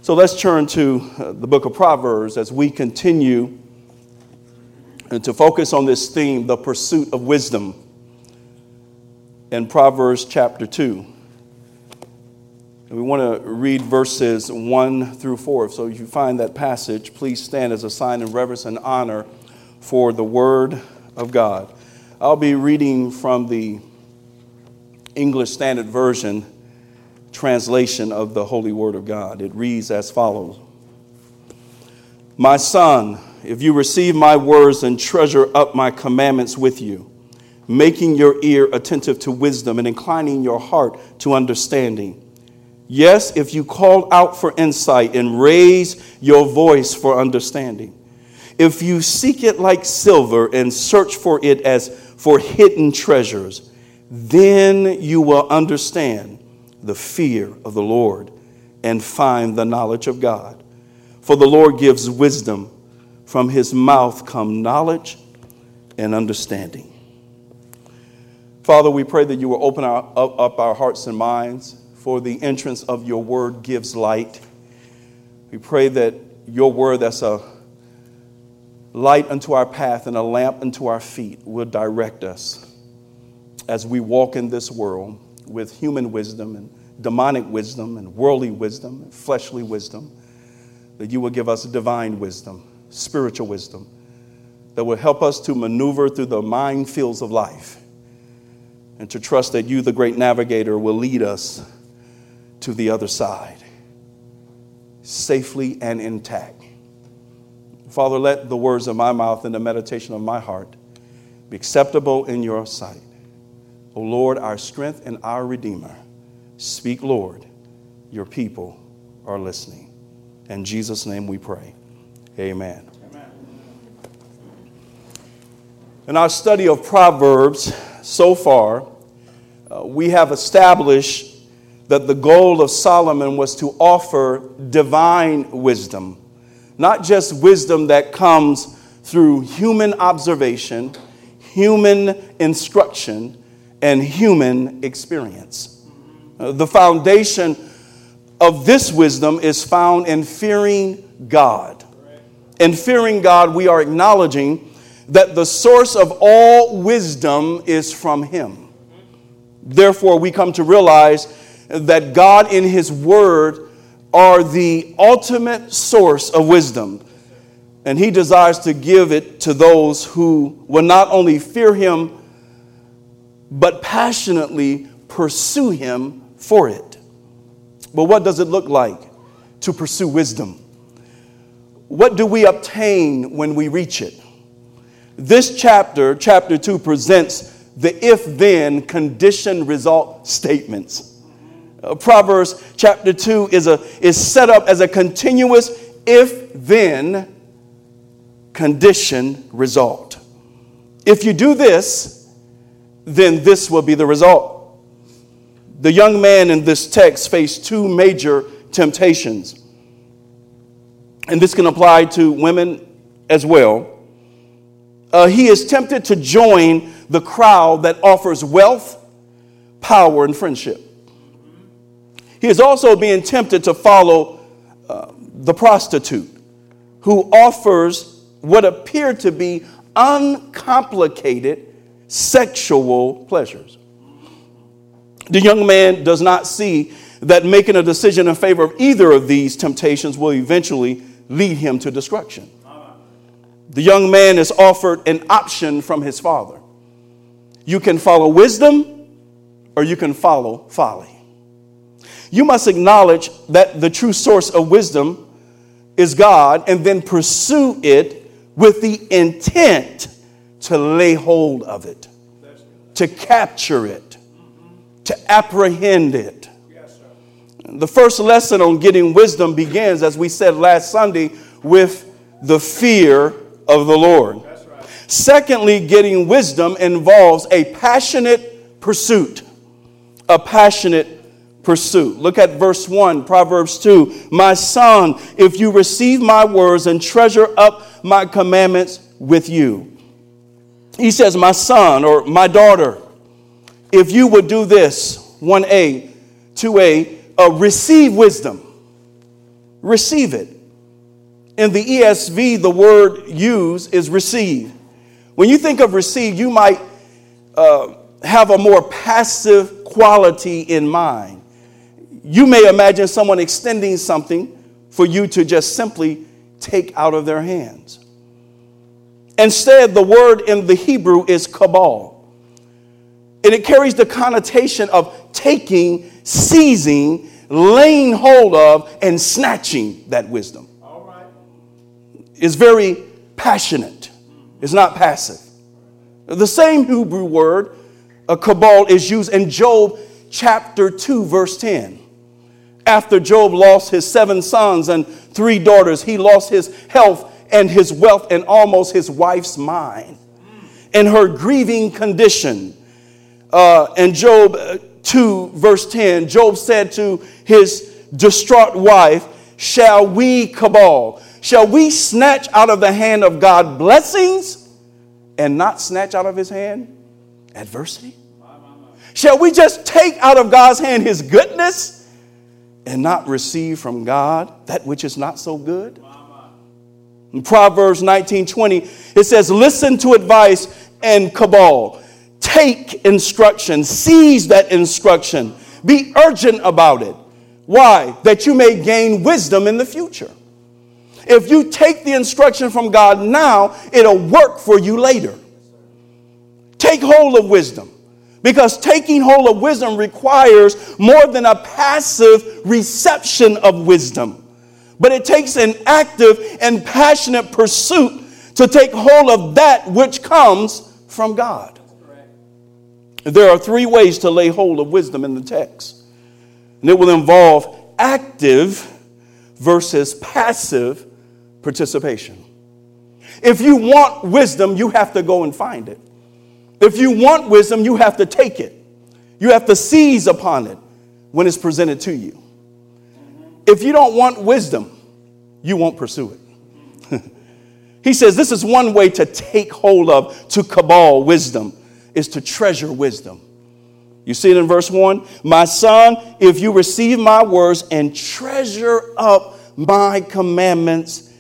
So let's turn to the book of Proverbs as we continue to focus on this theme, the pursuit of wisdom, in Proverbs chapter 2. And we want to read verses 1 through 4. So if you find that passage, please stand as a sign of reverence and honor for the word of God. I'll be reading from the English Standard Version translation of the Holy Word of God. It reads as follows. My son, if you receive my words and treasure up my commandments with you, making your ear attentive to wisdom and inclining your heart to understanding. Yes, if you call out for insight and raise your voice for understanding. If you seek it like silver and search for it as for hidden treasures, then you will understand the fear of the Lord and find the knowledge of God. For the Lord gives wisdom. From his mouth come knowledge and understanding. Father, we pray that you will open up our hearts and minds, for the entrance of your word gives light. We pray that your word, that's a light unto our path and a lamp unto our feet, will direct us as we walk in this world with human wisdom and demonic wisdom and worldly wisdom and fleshly wisdom, that you will give us divine wisdom, spiritual wisdom, that will help us to maneuver through the minefields of life and to trust that you, the great navigator, will lead us to the other side safely and intact. Father, let the words of my mouth and the meditation of my heart be acceptable in your sight. O Lord, our strength and our Redeemer. Speak, Lord. Your people are listening. In Jesus' name we pray. Amen. Amen. In our study of Proverbs so far, we have established that the goal of Solomon was to offer divine wisdom, not just wisdom that comes through human observation, human instruction, and human experience. The foundation of this wisdom is found in fearing God. In fearing God, we are acknowledging that the source of all wisdom is from him. Therefore, we come to realize that God in his word are the ultimate source of wisdom. And he desires to give it to those who will not only fear him, but passionately pursue him for it. But what does it look like to pursue wisdom? What do we obtain when we reach it? This chapter 2, presents the if-then condition result statements. Proverbs chapter 2 is set up as a continuous if-then condition result. If you do this, then this will be the result. The young man in this text faced two major temptations. And this can apply to women as well. He is tempted to join the crowd that offers wealth, power, and friendship. He is also being tempted to follow the prostitute, who offers what appear to be uncomplicated sexual pleasures. The young man does not see that making a decision in favor of either of these temptations will eventually lead him to destruction. The young man is offered an option from his father. You can follow wisdom or you can follow folly. You must acknowledge that the true source of wisdom is God and then pursue it with the intent to lay hold of it, to capture it, to apprehend it. The first lesson on getting wisdom begins, as we said last Sunday, with the fear of the Lord. Secondly, getting wisdom involves a passionate pursuit. A passionate pursuit. Look at verse 1, Proverbs 2. My son, if you receive my words and treasure up my commandments with you. He says, my son or my daughter, if you would do this, 1A, 2A, receive wisdom. receive it. In the ESV, the word used is receive. When you think of receive, you might have a more passive quality in mind. You may imagine someone extending something for you to just simply take out of their hands. Instead, the word in the Hebrew is kabal. And it carries the connotation of taking, seizing, laying hold of, and snatching that wisdom. All right. It's very passionate. It's not passive. The same Hebrew word, kabal, is used in Job chapter 2, verse 10. After Job lost his 7 sons and 3 daughters, he lost his health and his wealth and almost his wife's mind. In her grieving condition, in Job 2, verse 10, Job said to his distraught wife, shall we kabal? Shall we snatch out of the hand of God blessings and not snatch out of his hand adversity? Shall we just take out of God's hand his goodness and not receive from God that which is not so good? In Proverbs 19:20, it says, listen to advice and kabal. Take instruction. Seize that instruction. Be urgent about it. Why? That you may gain wisdom in the future. If you take the instruction from God now, it'll work for you later. Take hold of wisdom. Because taking hold of wisdom requires more than a passive reception of wisdom. But it takes an active and passionate pursuit to take hold of that which comes from God. There are 3 ways to lay hold of wisdom in the text. And it will involve active versus passive participation. If you want wisdom, you have to go and find it. If you want wisdom, you have to take it. You have to seize upon it when it's presented to you. If you don't want wisdom, you won't pursue it. He says this is one way to take hold of, to kabal wisdom, is to treasure wisdom. You see it in verse 1. My son, if you receive my words and treasure up my commandments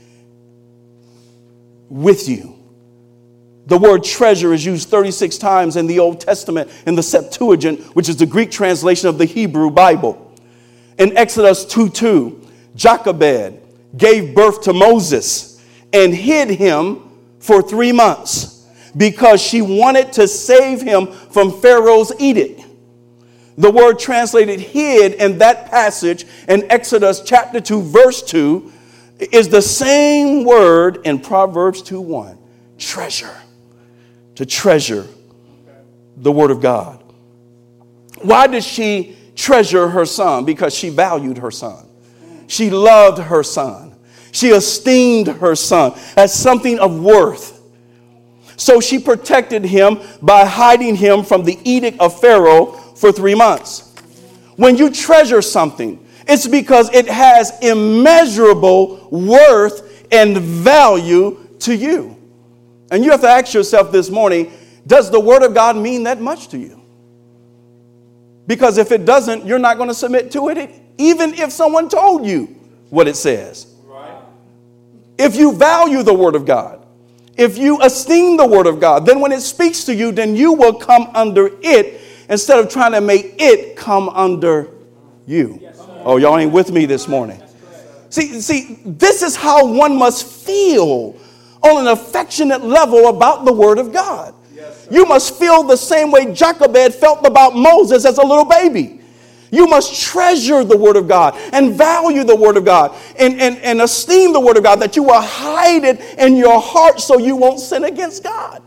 with you. The word treasure is used 36 times in the Old Testament in the Septuagint, which is the Greek translation of the Hebrew Bible. In Exodus 2:2, Jochebed gave birth to Moses and hid him for 3 months because she wanted to save him from Pharaoh's edict. The word translated hid in that passage in Exodus chapter 2, verse 2, is the same word in Proverbs 2:1, treasure. To treasure the word of God. Why did she treasure her son? Because she valued her son. She loved her son. She esteemed her son as something of worth. So she protected him by hiding him from the edict of Pharaoh for 3 months. When you treasure something, it's because it has immeasurable worth and value to you. And you have to ask yourself this morning, does the word of God mean that much to you? Because if it doesn't, you're not going to submit to it, even if someone told you what it says. Right. If you value the word of God, if you esteem the word of God, then when it speaks to you, then you will come under it instead of trying to make it come under you. Yes, oh, y'all ain't with me this morning. See, this is how one must feel on an affectionate level about the word of God. Yes, you must feel the same way Jochebed felt about Moses as a little baby. You must treasure the word of God and value the word of God and esteem the word of God, that you will hide it in your heart so you won't sin against God.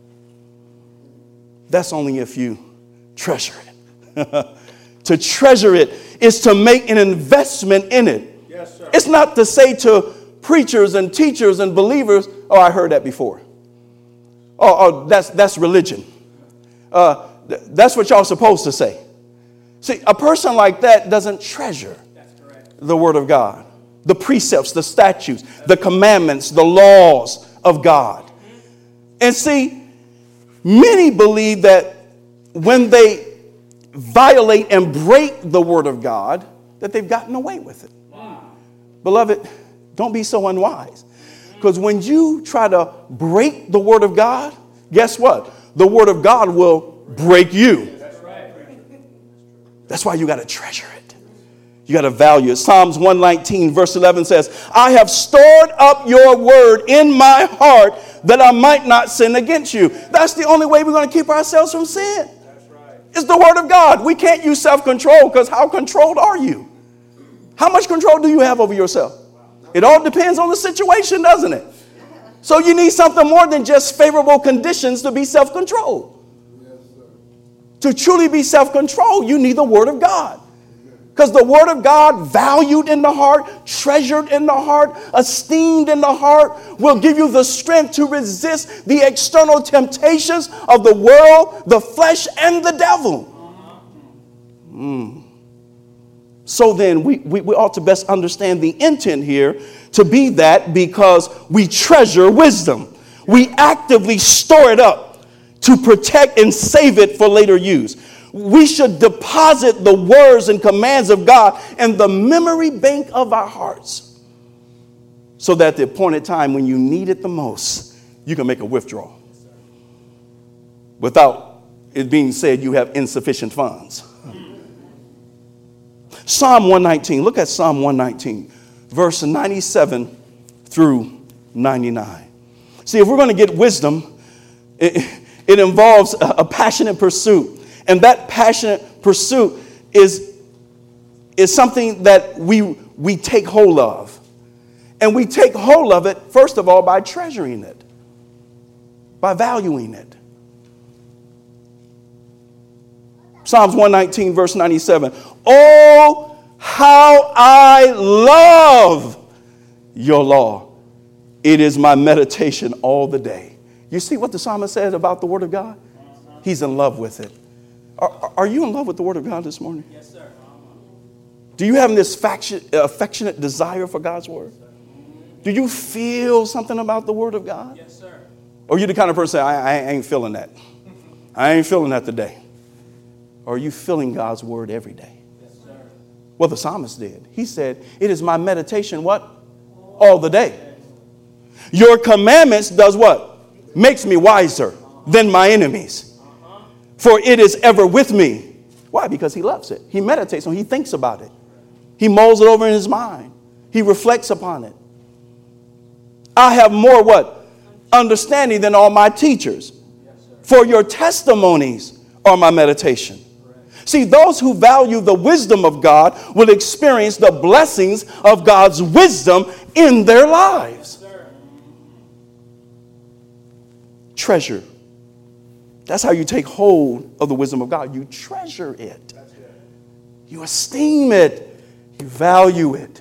That's only if you treasure it. To treasure it is to make an investment in it. Yes, sir. It's not to say to preachers and teachers and believers, oh, I heard that before. Oh, that's religion. That's what y'all supposed to say. See, a person like that doesn't treasure the word of God, the precepts, the statutes, the commandments, the laws of God. And see, many believe that when they violate and break the word of God, that they've gotten away with it. Beloved, don't be so unwise. Because when you try to break the word of God, guess what? The word of God will break you. That's why you got to treasure it. You got to value it. Psalms 119 verse 11 says, I have stored up your word in my heart that I might not sin against you. That's the only way we're going to keep ourselves from sin. It's the word of God. We can't use self-control because how controlled are you? How much control do you have over yourself? It all depends on the situation, doesn't it? So you need something more than just favorable conditions to be self-controlled. To truly be self-controlled, you need the word of God. Because the word of God, valued in the heart, treasured in the heart, esteemed in the heart, will give you the strength to resist the external temptations of the world, the flesh, and the devil. So then, we ought to best understand the intent here to be that because we treasure wisdom. We actively store it up to protect and save it for later use. We should deposit the words and commands of God in the memory bank of our hearts so that at the appointed time when you need it the most, you can make a withdrawal without it being said you have insufficient funds. Psalm 119, look at Psalm 119, verse 97 through 99. See, if we're going to get wisdom, it involves a passionate pursuit. And that passionate pursuit is something that we take hold of. And we take hold of it, first of all, by treasuring it, by valuing it. Psalms 119, verse 97. Oh, how I love your law. It is my meditation all the day. You see what the psalmist said about the word of God? He's in love with it. Are you in love with the word of God this morning? Yes, sir. Do you have this affectionate desire for God's word? Do you feel something about the word of God? Yes, sir. Or are you the kind of person I ain't feeling that? I ain't feeling that today. Or are you feeling God's word every day? Yes, sir. Well, the psalmist did. He said, it is my meditation, what? All the day. Your commandments does what? Makes me wiser than my enemies. For it is ever with me. Why? Because he loves it. He meditates on it. He thinks about it. He mulls it over in his mind. He reflects upon it. I have more what? Understanding than all my teachers. For your testimonies are my meditation. See, those who value the wisdom of God will experience the blessings of God's wisdom in their lives. Treasure. That's how you take hold of the wisdom of God. You treasure it. You esteem it. You value it.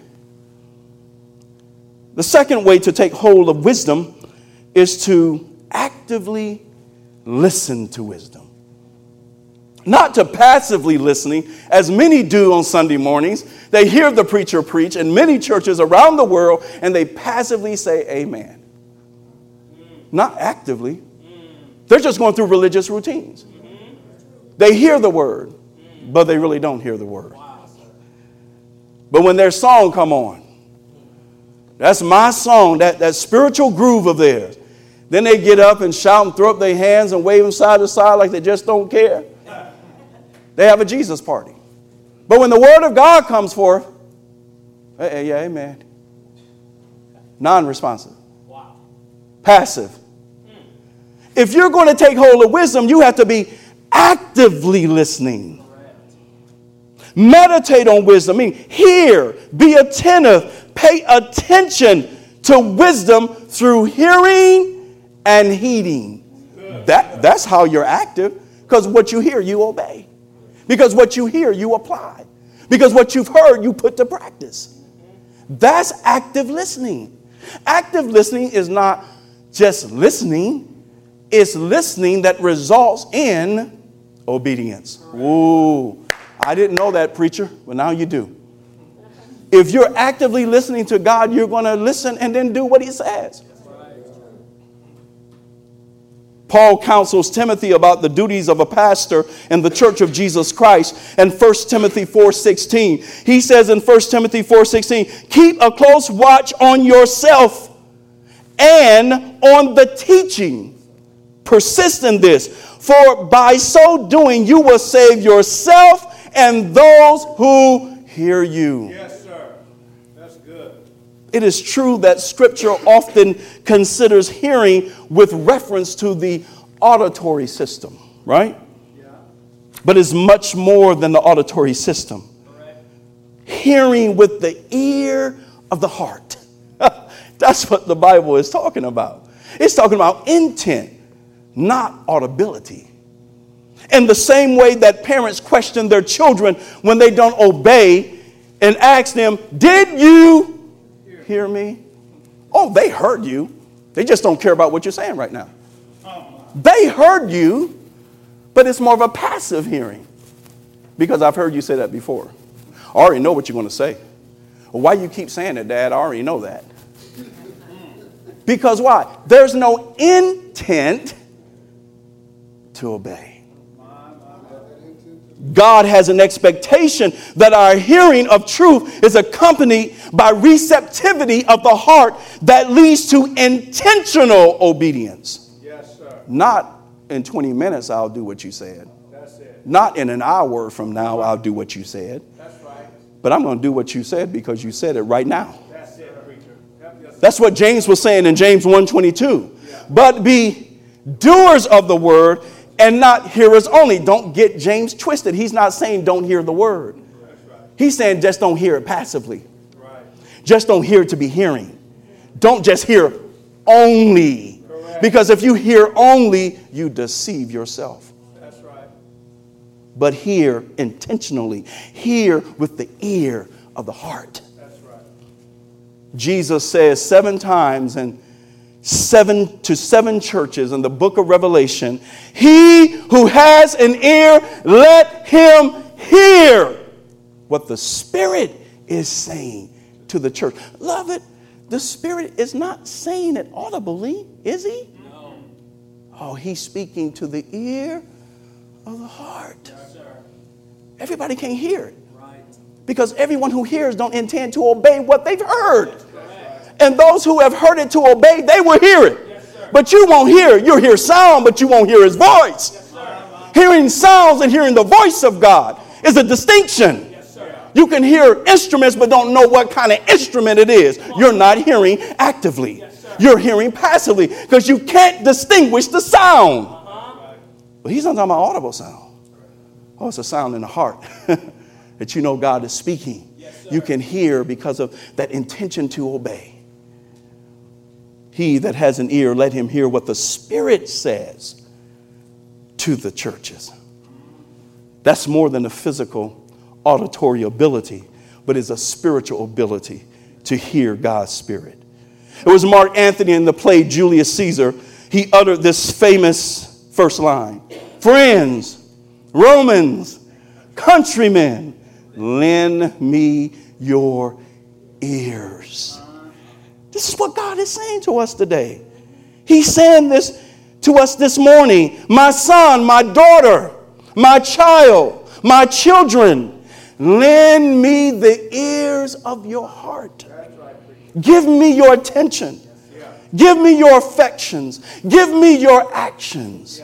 The second way to take hold of wisdom is to actively listen to wisdom. Not to passively listening, as many do on Sunday mornings. They hear the preacher preach in many churches around the world, and they passively say amen. Not actively. They're just going through religious routines. They hear the word, but they really don't hear the word. But when their song come on, that's my song, that spiritual groove of theirs. Then they get up and shout and throw up their hands and wave them side to side like they just don't care. They have a Jesus party. But when the word of God comes forth, yeah, amen. Non-responsive. Passive. If you're going to take hold of wisdom, you have to be actively listening. Meditate on wisdom. I mean, hear, be attentive, pay attention to wisdom through hearing and heeding. That's how you're active, because what you hear, you obey. Because what you hear, you apply. Because what you've heard, you put to practice. That's active listening. Active listening is not just listening. It's listening that results in obedience. Ooh, I didn't know that, preacher, but now you do. If you're actively listening to God, you're going to listen and then do what he says. Paul counsels Timothy about the duties of a pastor in the church of Jesus Christ. And 1 Timothy 4:16, he says in 1 Timothy 4:16, keep a close watch on yourself and on the teaching. Persist in this, for by so doing you will save yourself and those who hear you. Yes, sir. That's good. It is true that Scripture often considers hearing with reference to the auditory system, right? Yeah. But it's much more than the auditory system. Correct. Hearing with the ear of the heart. That's what the Bible is talking about. It's talking about intent, not audibility. In the same way that parents question their children when they don't obey and ask them, did you hear me? Oh, they heard you. They just don't care about what you're saying right now. They heard you, but it's more of a passive hearing. Because I've heard you say that before. I already know what you're going to say. Well, why you keep saying it, Dad? I already know that. Because why? There's no intent to obey. God has an expectation that our hearing of truth is accompanied by receptivity of the heart that leads to intentional obedience. Yes, sir. Not in 20 minutes, I'll do what you said. That's it. Not in an hour from now, I'll do what you said. That's right. But I'm going to do what you said because you said it right now. That's it, preacher. That's what James was saying in James 1:22. Yeah. But be doers of the word and not hearers only. Don't get James twisted. He's not saying don't hear the word. Right. He's saying just don't hear it passively. Right. Just don't hear it to be hearing. Don't just hear only. Correct. Because if you hear only, you deceive yourself. That's right. But hear intentionally. Hear with the ear of the heart. That's right. Jesus says 7 times in 7 to 7 churches in the book of Revelation, he who has an ear, let him hear what the Spirit is saying to the church. Love it. The Spirit is not saying it audibly, is he? No. Oh, he's speaking to the ear of the heart. Yes, sir. Everybody can't hear it. Right. Because everyone who hears don't intend to obey what they've heard. And those who have heard it to obey, they will hear it. Yes, but you won't hear it. You'll hear sound, but you won't hear his voice. Yes, hearing sounds and hearing the voice of God is a distinction. yes, You can hear instruments, but don't know what kind of instrument it is. You're not hearing actively. You're hearing passively because you can't distinguish the sound. But he's not talking about audible sound. Oh, it's a sound in the heart that you know God is speaking. You can hear because of that intention to obey. He that has an ear, let him hear what the Spirit says to the churches. That's more than a physical auditory ability, but is a spiritual ability to hear God's Spirit. It was Mark Antony in the play Julius Caesar. He uttered this famous first line: friends, Romans, countrymen, lend me your ears. This is what God is saying to us today. He's saying this to us this morning. My son, my daughter, my child, my children, lend me the ears of your heart. Give me your attention. Give me your affections. Give me your actions.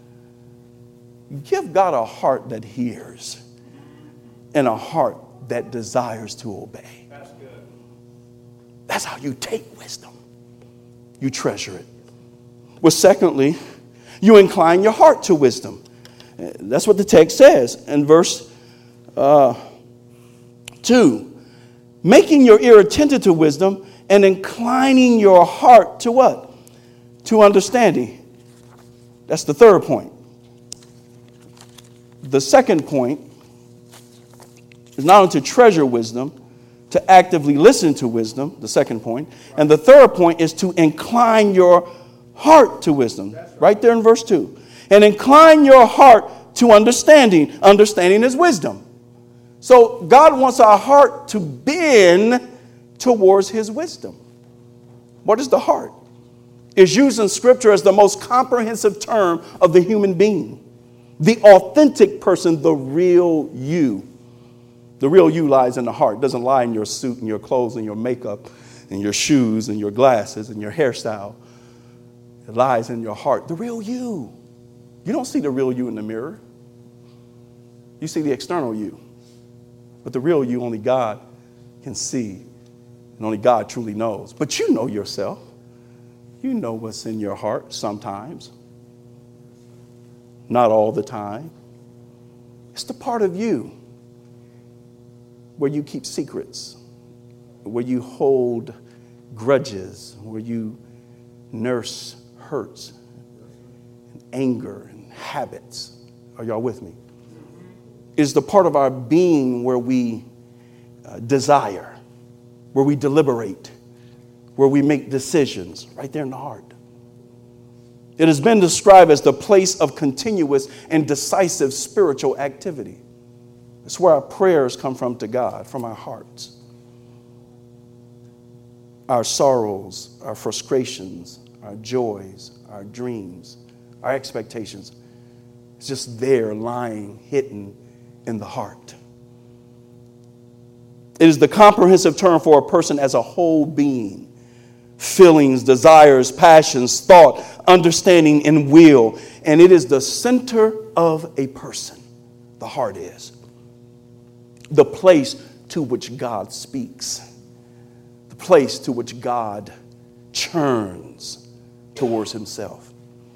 Give God a heart that hears and a heart that desires to obey. That's how you take wisdom. You treasure it. Well, secondly, you incline your heart to wisdom. That's what the text says in verse 2. Making your ear attentive to wisdom and inclining your heart to what? To understanding. That's the third point. The second point is not only to treasure wisdom, to actively listen to wisdom, the second point. And the third point is to incline your heart to wisdom. Right there in verse 2. And incline your heart to understanding. Understanding is wisdom. So God wants our heart to bend towards his wisdom. What is the heart? is used in Scripture as the most comprehensive term of the human being. The authentic person, the real you. The real you lies in the heart. It doesn't lie in your suit and your clothes and your makeup and your shoes and your glasses and your hairstyle. It lies in your heart. The real you. You don't see the real you in the mirror. You see the external you. But the real you, only God can see. And only God truly knows. But you know yourself. You know what's in your heart sometimes. Not all the time. It's the part of you where you keep secrets, where you hold grudges, where you nurse hurts and anger and habits. Are y'all with me? Is the part of our being where we desire, where we deliberate, where we make decisions, right there in the heart. It has been described as the place of continuous and decisive spiritual activity. It's where our prayers come from to God, from our hearts. Our sorrows, our frustrations, our joys, our dreams, our expectations. It's just there, lying, hidden in the heart. It is the comprehensive term for a person as a whole being. Feelings, desires, passions, thought, understanding, and will. And it is the center of a person. The heart is. The place to which God speaks. The place to which God churns towards himself.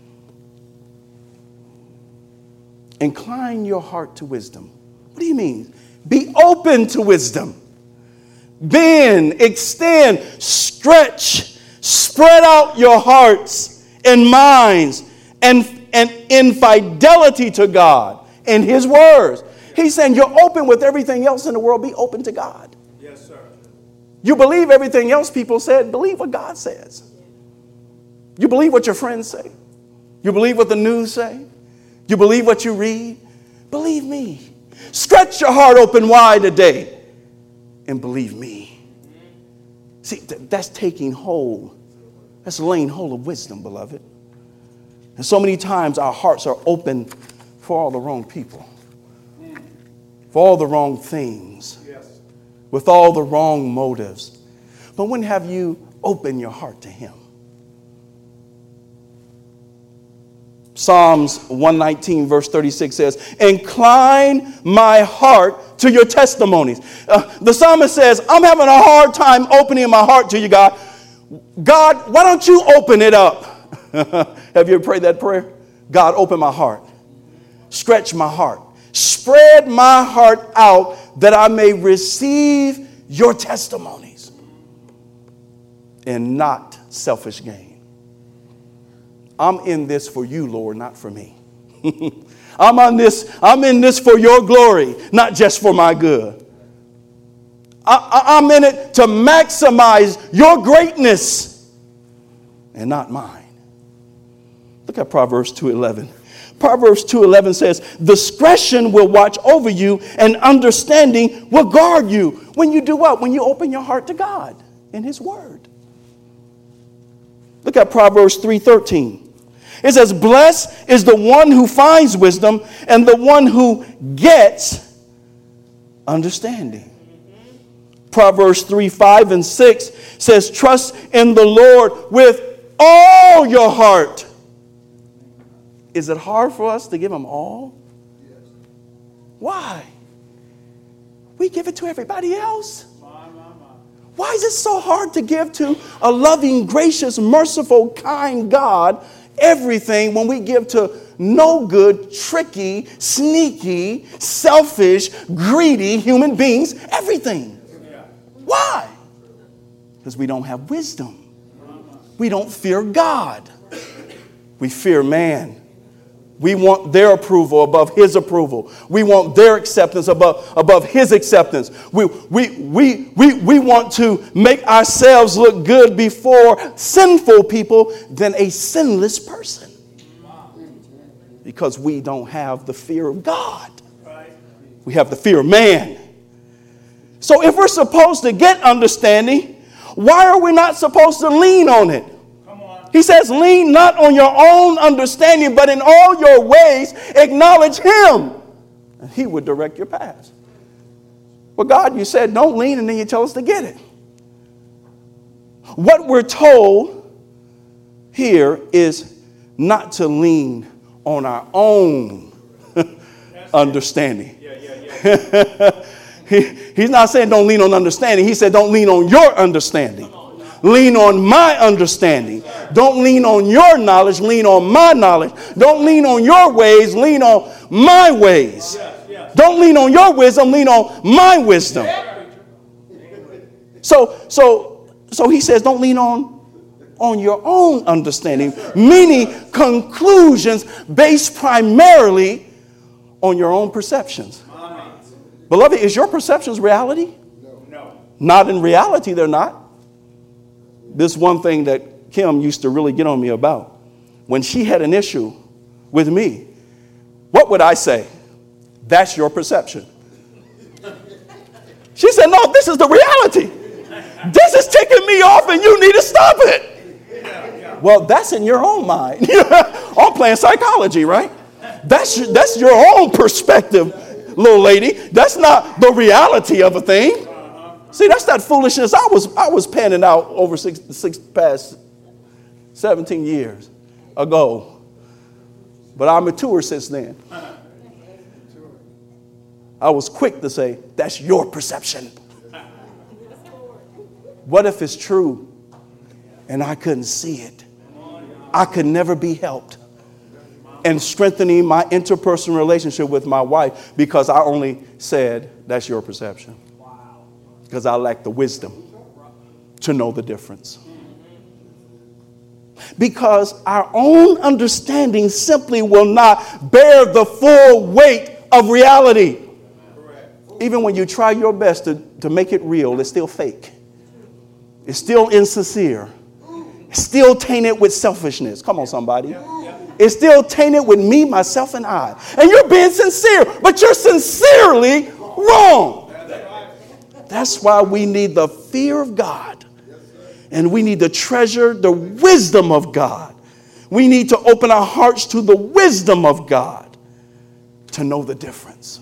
Incline your heart to wisdom. What do you mean? Be open to wisdom. Bend, extend, stretch, spread out your hearts and minds and in fidelity to God and his words. He's saying you're open with everything else in the world. Be open to God. Yes, sir. You believe everything else people said. Believe what God says. You believe what your friends say. You believe what the news say. You believe what you read. Believe me. Stretch your heart open wide today. And believe me. See, that's taking hold. That's laying hold of wisdom, beloved. And so many times our hearts are open for all the wrong people. For all the wrong things. Yes. With all the wrong motives. But when have you opened your heart to him? Psalms 119 verse 36 says, incline my heart to your testimonies. The psalmist says, I'm having a hard time opening my heart to you, God. God, why don't you open it up? Have you ever prayed that prayer? God, open my heart. Stretch my heart. Spread my heart out that I may receive your testimonies and not selfish gain. I'm in this for you, Lord, not for me. I'm in this for your glory, not just for my good. I'm in it to maximize your greatness and not mine. Look at Proverbs 2:11. Proverbs 2:11 says, discretion will watch over you and understanding will guard you. When you do what? When you open your heart to God in his word. Look at Proverbs 3:13. It says, blessed is the one who finds wisdom and the one who gets understanding. Proverbs 3:5 and 6 says, trust in the Lord with all your heart. Is it hard for us to give him all? Yes. Why? We give it to everybody else. Why is it so hard to give to a loving, gracious, merciful, kind God everything when we give to no good, tricky, sneaky, selfish, greedy human beings everything? Yeah. Why? Because we don't have wisdom. We don't fear God. We fear man. We want their approval above his approval. We want their acceptance above his acceptance. We want to make ourselves look good before sinful people than a sinless person. Because we don't have the fear of God. We have the fear of man. So if we're supposed to get understanding, why are we not supposed to lean on it? Come on. He says, lean not on your own understanding, but in all your ways acknowledge him, and he would direct your paths. Well, God, you said don't lean, and then you tell us to get it. What we're told here is not to lean on our own understanding. He's not saying don't lean on understanding. He said don't lean on your understanding. Lean on my understanding. Don't lean on your knowledge. Lean on my knowledge. Don't lean on your ways. Lean on my ways. Don't lean on your wisdom. Lean on my wisdom. So he says don't lean on your own understanding, meaning conclusions based primarily on your own perceptions. Beloved, is your perceptions reality? No. Not in reality, they're not. This one thing that Kim used to really get on me about. When she had an issue with me, what would I say? That's your perception. She said, no, this is the reality. This is ticking me off and you need to stop it. Well, that's in your own mind. I'm playing psychology, right? That's your own perspective, little lady. That's not the reality of a thing. See, that's that foolishness I was panning out over past 17 years ago. But I'm mature since then. I was quick to say, that's your perception. What if it's true and I couldn't see it? I could never be helped. And strengthening my interpersonal relationship with my wife because I only said, that's your perception. Because I lack the wisdom to know the difference. Because our own understanding simply will not bear the full weight of reality. Even when you try your best to make it real, it's still fake. It's still insincere. It's still tainted with selfishness. Come on, somebody. It's still tainted with me, myself, and I. And you're being sincere, but you're sincerely wrong. That's why we need the fear of God. And we need to treasure the wisdom of God. We need to open our hearts to the wisdom of God to know the difference.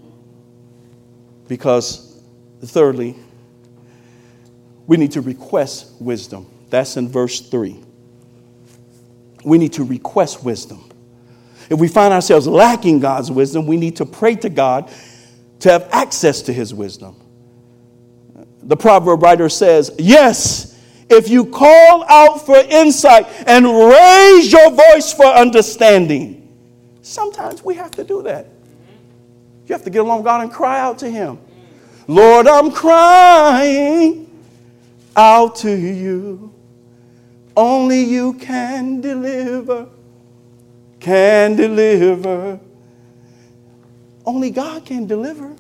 Because, thirdly, we need to request wisdom. That's in verse 3. We need to request wisdom. If we find ourselves lacking God's wisdom, we need to pray to God to have access to his wisdom. The proverb writer says, yes, if you call out for insight and raise your voice for understanding. Sometimes we have to do that. You have to get along with God and cry out to him. Lord, I'm crying out to you. Only you can deliver. Can deliver. Only God can deliver.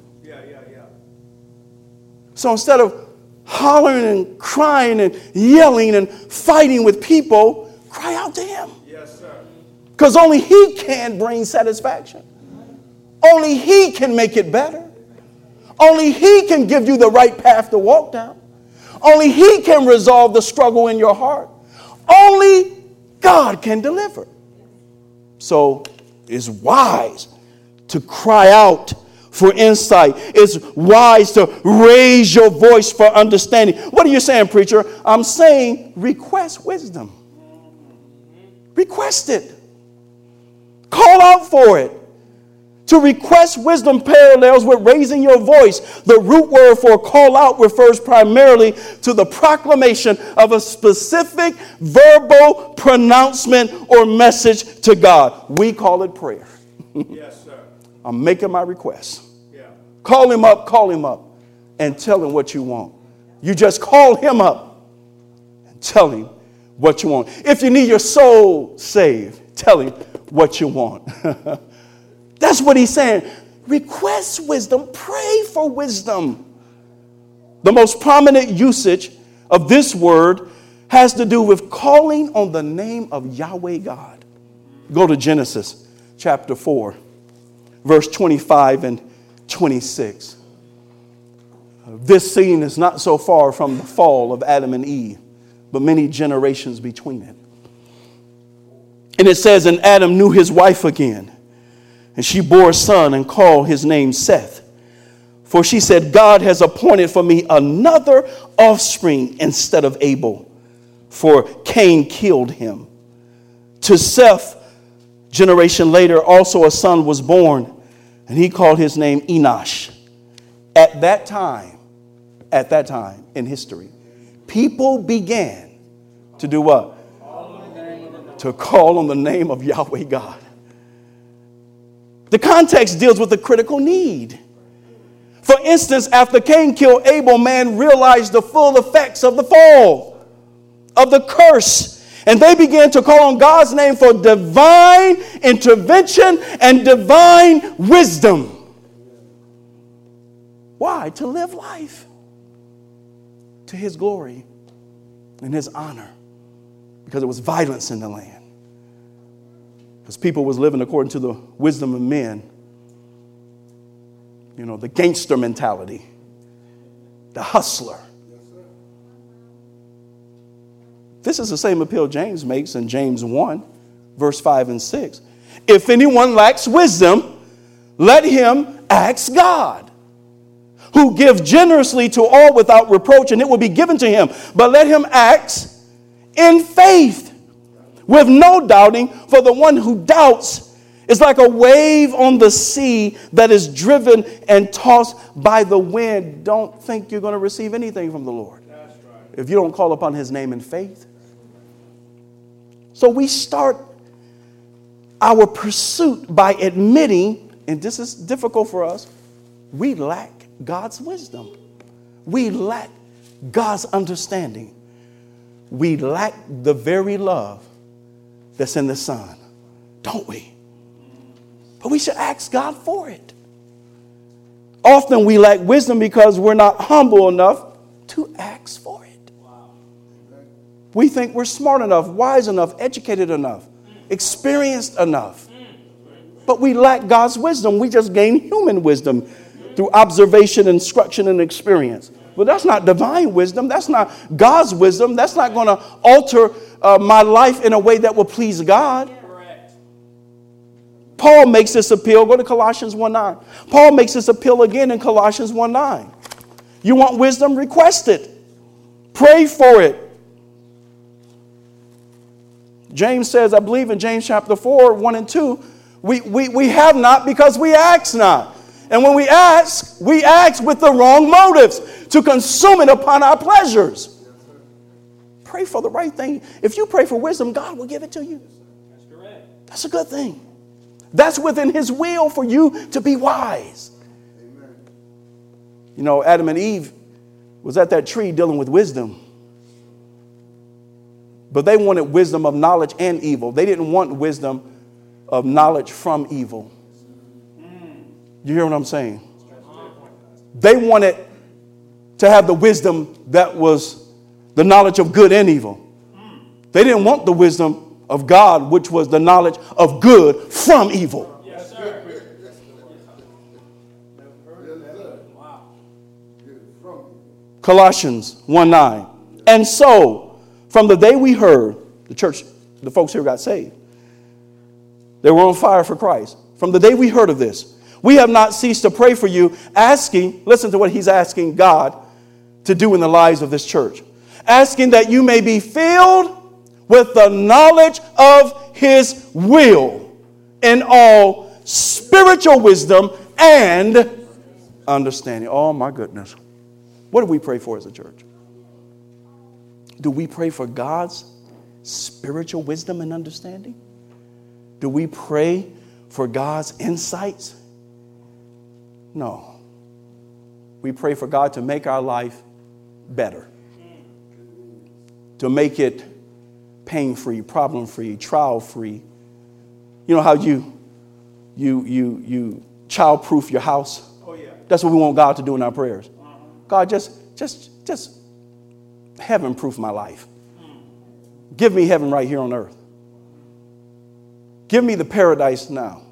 So instead of hollering and crying and yelling and fighting with people, cry out to him. Yes, sir. Because only he can bring satisfaction. Only he can make it better. Only he can give you the right path to walk down. Only he can resolve the struggle in your heart. Only God can deliver. So it's wise to cry out for insight. It's wise to raise your voice for understanding. What are you saying, preacher? I'm saying request wisdom. Request it. Call out for it. To request wisdom parallels with raising your voice. The root word for call out refers primarily to the proclamation of a specific verbal pronouncement or message to God. We call it prayer. Yes, sir. I'm making my request. Yeah. Call him up, and tell him what you want. You just call him up and tell him what you want. If you need your soul saved, tell him what you want. That's what he's saying. Request wisdom. Pray for wisdom. The most prominent usage of this word has to do with calling on the name of Yahweh God. Go to Genesis chapter 4, verse 25 and 26. This scene is not so far from the fall of Adam and Eve, but many generations between it. And it says, and Adam knew his wife again, and she bore a son and called his name Seth. For she said, God has appointed for me another offspring instead of Abel, for Cain killed him. To Seth, generation later, also a son was born, and he called his name Enosh. At that time in history, people began to do what? To call on the name of Yahweh God. The context deals with the critical need. For instance, after Cain killed Abel, man realized the full effects of the fall, of the curse. And they began to call on God's name for divine intervention and divine wisdom. Why? To live life to his glory and his honor. Because it was violence in the land. Because people was living according to the wisdom of men. You know, the gangster mentality. The hustler. This is the same appeal James makes in James 1, verse 5 and 6. If anyone lacks wisdom, let him ask God, who gives generously to all without reproach, and it will be given to him. But let him ask in faith, with no doubting, for the one who doubts is like a wave on the sea that is driven and tossed by the wind. Don't think you're going to receive anything from the Lord if you don't call upon his name in faith. So we start our pursuit by admitting, and this is difficult for us, we lack God's wisdom. We lack God's understanding. We lack the very love that's in the Son, don't we? But we should ask God for it. Often we lack wisdom because we're not humble enough to ask for it. We think we're smart enough, wise enough, educated enough, experienced enough. But we lack God's wisdom. We just gain human wisdom through observation, instruction, and experience. But that's not divine wisdom. That's not God's wisdom. That's not going to alter my life in a way that will please God. Correct. Paul makes this appeal. Go to Colossians 1:9. Paul makes this appeal again in Colossians 1:9. You want wisdom? Request it. Pray for it. James says, I believe in James chapter 4, 1 and 2, we have not because we ask not. And when we ask with the wrong motives to consume it upon our pleasures. Pray for the right thing. If you pray for wisdom, God will give it to you. That's correct. That's a good thing. That's within his will for you to be wise. Amen. You know, Adam and Eve was at that tree dealing with wisdom. But they wanted wisdom of knowledge and evil. They didn't want wisdom of knowledge from evil. You hear what I'm saying? They wanted to have the wisdom that was the knowledge of good and evil. They didn't want the wisdom of God, which was the knowledge of good from evil. Yes, sir. Wow. Colossians 1:9. And so, from the day we heard, the church, the folks here got saved. They were on fire for Christ. From the day we heard of this, we have not ceased to pray for you, asking, listen to what he's asking God to do in the lives of this church. Asking that you may be filled with the knowledge of his will in all spiritual wisdom and understanding. Oh my goodness. What do we pray for as a church? Do we pray for God's spiritual wisdom and understanding? Do we pray for God's insights? No. We pray for God to make our life better. To make it pain-free, problem-free, trial-free. You know how you child-proof your house? Oh, yeah. That's what we want God to do in our prayers. God, just heaven-proof my life. Give me heaven right here on earth. Give me the paradise now.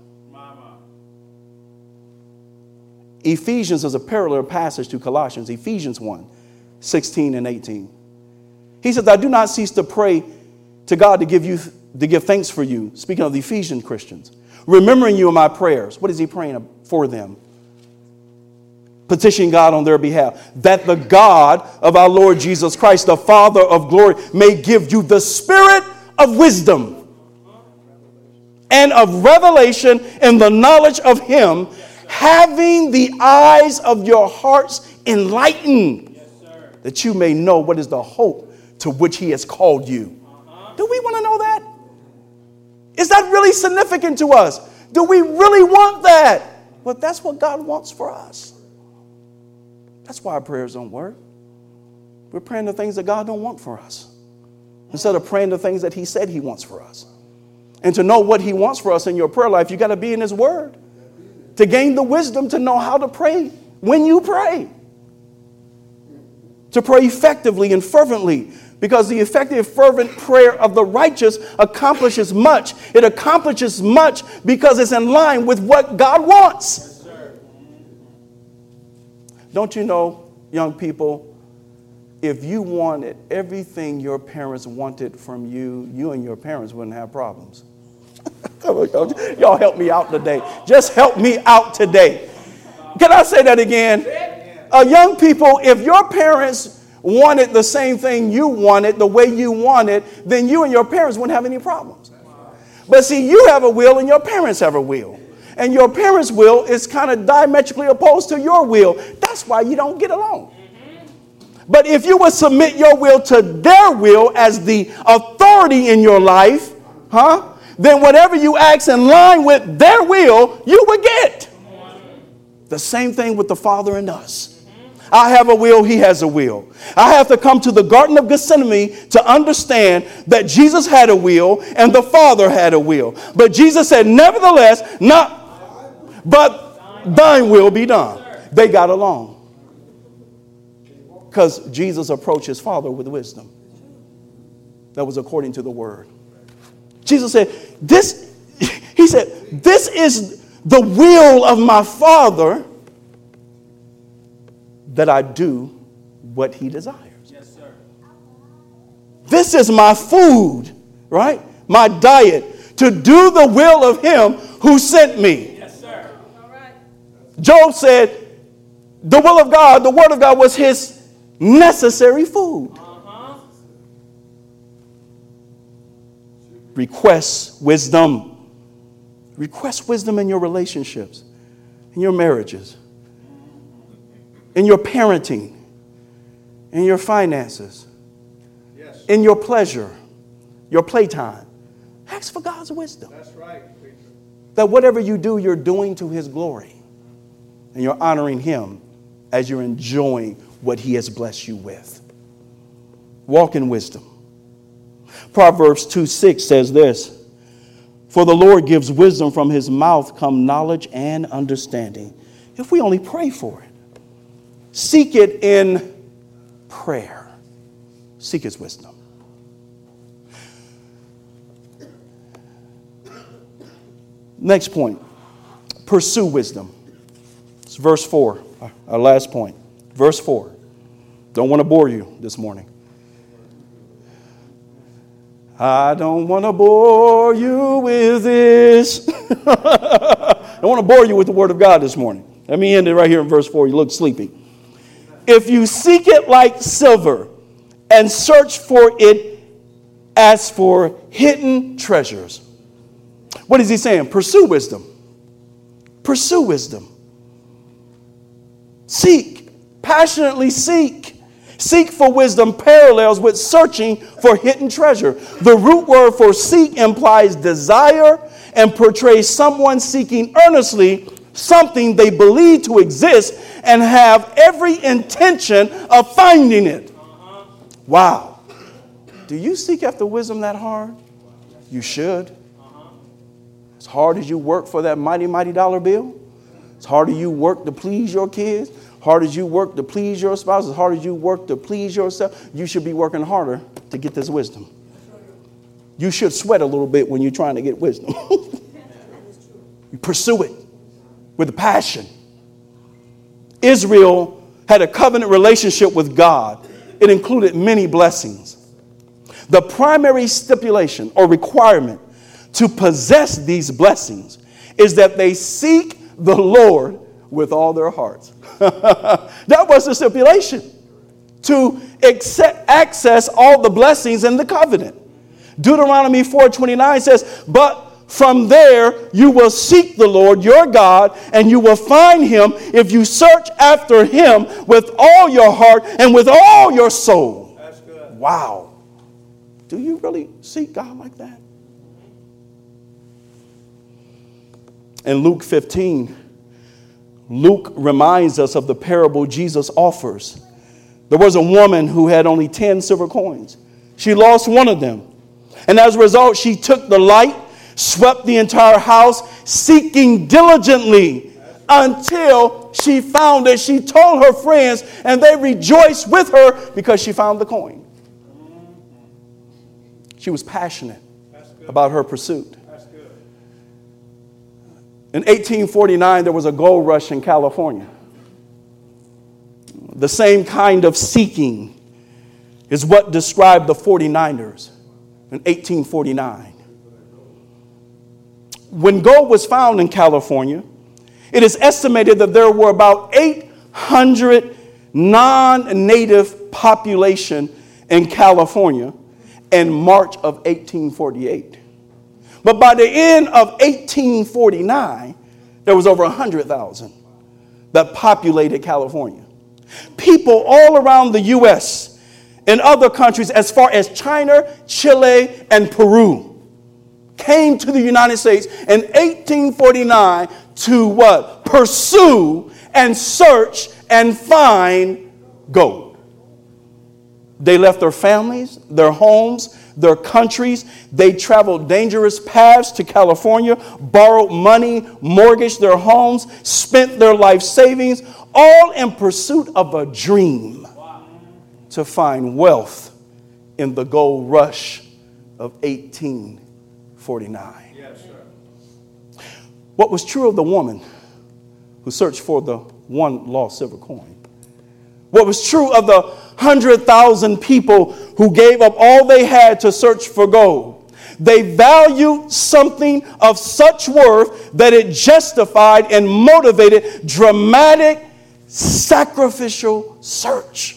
Ephesians is a parallel passage to Colossians, Ephesians 1:16 and 18. He says, I do not cease to pray to God to give you to give thanks for you. Speaking of the Ephesian Christians. Remembering you in my prayers. What is he praying for them? Petitioning God on their behalf. That the God of our Lord Jesus Christ, the Father of glory, may give you the spirit of wisdom and of revelation in the knowledge of him, having the eyes of your hearts enlightened, that you may know what is the hope to which he has called you. Do we want to know that? Is that really significant to us? Do we really want that? Well, that's what God wants for us. That's why our prayers don't work. We're praying the things that God don't want for us, instead of praying the things that he said he wants for us. And to know what he wants for us in your prayer life, you got to be in his word to gain the wisdom to know how to pray when you pray. To pray effectively and fervently, because the effective, fervent prayer of the righteous accomplishes much. It accomplishes much because it's in line with what God wants. Yes, sir. Don't you know, young people, if you wanted everything your parents wanted from you, you and your parents wouldn't have problems. Y'all help me out today. Just help me out today. Can I say that again? Young people, if your parents wanted the same thing you wanted, the way you wanted, then you and your parents wouldn't have any problems. But see, you have a will and your parents have a will. And your parents' will is kind of diametrically opposed to your will. That's why you don't get along. But if you would submit your will to their will as the authority in your life, then whatever you ask in line with their will, you would get. The same thing with the Father and us. I have a will, he has a will. I have to come to the Garden of Gethsemane to understand that Jesus had a will and the Father had a will. But Jesus said, nevertheless, but thine will be done. They got along. Because Jesus approached his Father with wisdom. That was according to the word. Jesus said, this is the will of my Father, that I do what he desires. Yes, sir. This is my food, right? My diet, to do the will of him who sent me. Yes, sir. All right. Job said the will of God, the word of God was his necessary food. Request wisdom. Request wisdom in your relationships, in your marriages, in your parenting, in your finances, yes, in your pleasure, your playtime. Ask for God's wisdom. That's right. That whatever you do, you're doing to his glory. And you're honoring him as you're enjoying what he has blessed you with. Walk in wisdom. Proverbs 2:6 says this, for the Lord gives wisdom, from his mouth come knowledge and understanding. If we only pray for it. Seek it in prayer. Seek his wisdom. Next point. Pursue wisdom. It's verse 4. Our last point. Verse 4. Don't want to bore you this morning. I don't want to bore you with this. I don't want to bore you with the word of God this morning. Let me end it right here in verse 4. You look sleepy. If you seek it like silver and search for it as for hidden treasures. What is he saying? Pursue wisdom. Pursue wisdom. Seek. Passionately seek. Seek for wisdom parallels with searching for hidden treasure. The root word for seek implies desire and portrays someone seeking earnestly something they believe to exist and have every intention of finding it. Wow. Do you seek after wisdom that hard? You should. As hard as you work for that mighty, mighty dollar bill, as hard as you work to please your kids, hard as you work to please your spouse, as hard as you work to please yourself, you should be working harder to get this wisdom. You should sweat a little bit when you're trying to get wisdom. You pursue it with a passion. Israel had a covenant relationship with God. It included many blessings. The primary stipulation or requirement to possess these blessings is that they seek the Lord with all their hearts. That was the stipulation to access all the blessings in the covenant. Deuteronomy 4:29 says, but from there you will seek the Lord your God, and you will find him if you search after him with all your heart and with all your soul. That's good. Wow. Do you really seek God like that? In Luke 15, Luke reminds us of the parable Jesus offers. There was a woman who had only 10 silver coins. She lost one of them. And as a result, she took the light, swept the entire house, seeking diligently until she found it. She told her friends, and they rejoiced with her because she found the coin. She was passionate about her pursuit. In 1849, there was a gold rush in California. The same kind of seeking is what described the 49ers in 1849. When gold was found in California, it is estimated that there were about 800 non-native population in California in March of 1848. But by the end of 1849, there was over 100,000 that populated California. People all around the U.S. and other countries as far as China, Chile, and Peru came to the United States in 1849 to what? Pursue and search and find gold. They left their families, their homes, their countries. They traveled dangerous paths to California, borrowed money, mortgaged their homes, spent their life savings, all in pursuit of a dream to find wealth in the gold rush of 1849. Yes, sir. What was true of the woman who searched for the one lost silver coin? What was true of the 100,000 people who gave up all they had to search for gold? They valued something of such worth that it justified and motivated dramatic, sacrificial search.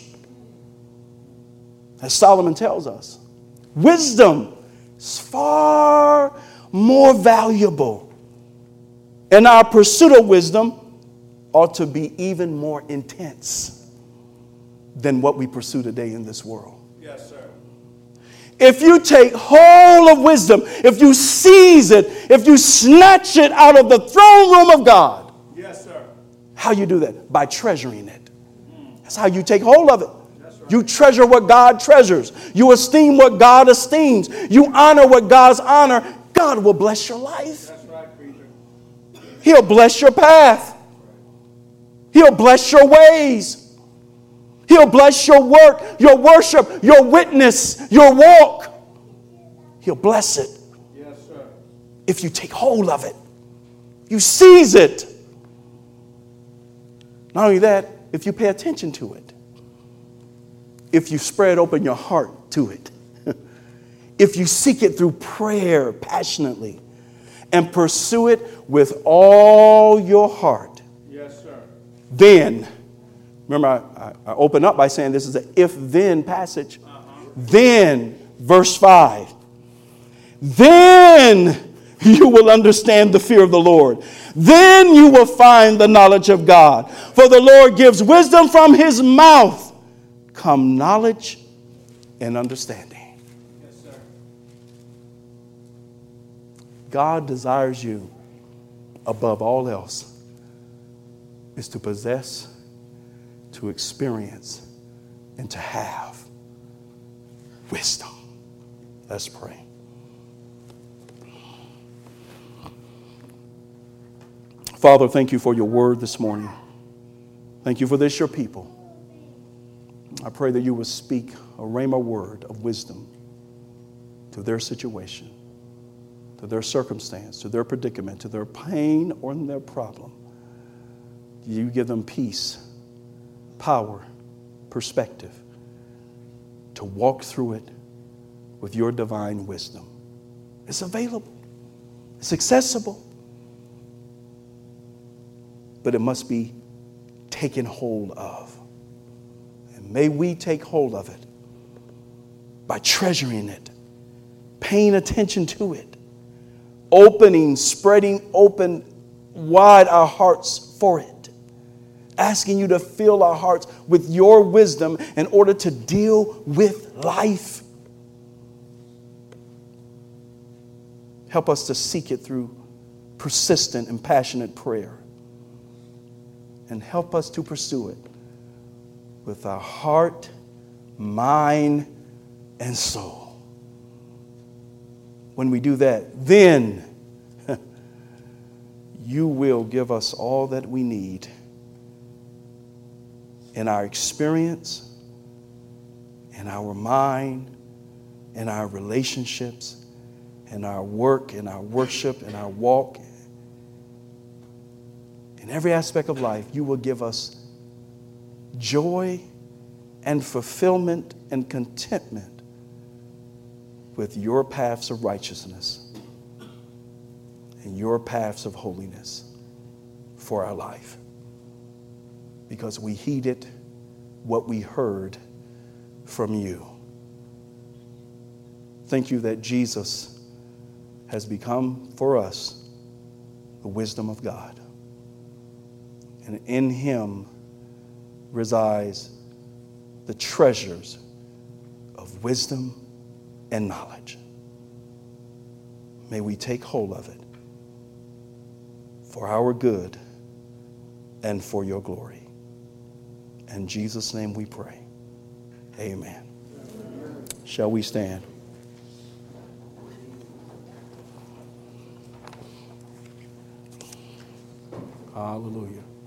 As Solomon tells us, wisdom is far more valuable. And our pursuit of wisdom ought to be even more intense than what we pursue today in this world. Yes, sir. If you take hold of wisdom, if you seize it, if you snatch it out of the throne room of God. Yes, sir. How you do that? By treasuring it. That's how you take hold of it. That's right. You treasure what God treasures. You esteem what God esteems. You honor what God's honor. God will bless your life. That's right, preacher. He'll bless your path. He'll bless your ways. He'll bless your work, your worship, your witness, your walk. He'll bless it. Yes, sir. If you take hold of it. You seize it. Not only that, if you pay attention to it. If you spread open your heart to it. If you seek it through prayer passionately and pursue it with all your heart. Yes, sir. Then, remember I open up by saying this is an if-then passage. Then, verse 5. Then you will understand the fear of the Lord. Then you will find the knowledge of God. For the Lord gives wisdom from his mouth. Come knowledge and understanding. Yes, sir. God desires you above all else is to possess, to experience, and to have wisdom. Let's pray. Father, thank you for your word this morning. Thank you for this, your people. I pray that you will speak a rhema word of wisdom to their situation, to their circumstance, to their predicament, to their pain or their problem. You give them peace, power, perspective to walk through it, with your divine wisdom. It's available. It's accessible. But it must be taken hold of. And may we take hold of it by treasuring it, paying attention to it, spreading open wide our hearts for it, asking you to fill our hearts with your wisdom in order to deal with life. Help us to seek it through persistent and passionate prayer. And help us to pursue it with our heart, mind, and soul. When we do that, then you will give us all that we need in our experience, in our mind, in our relationships, in our work, in our worship, in our walk. In every aspect of life, you will give us joy and fulfillment and contentment with your paths of righteousness and your paths of holiness for our life. Because we heeded what we heard from you. Thank you that Jesus has become for us the wisdom of God. And in him resides the treasures of wisdom and knowledge. May we take hold of it for our good and for your glory. In Jesus' name we pray. Amen. Shall we stand? Hallelujah.